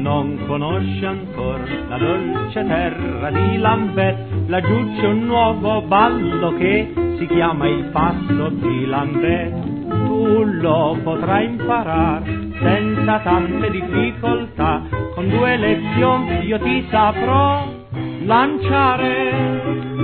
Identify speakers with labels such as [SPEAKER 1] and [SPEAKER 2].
[SPEAKER 1] non conosce ancora la dolce terra di Lambeth, laggiù c'è un nuovo ballo che si chiama il passo di Lambeth. Tu lo potrai imparare senza tante difficoltà, con 2 lezioni io ti saprò lanciare.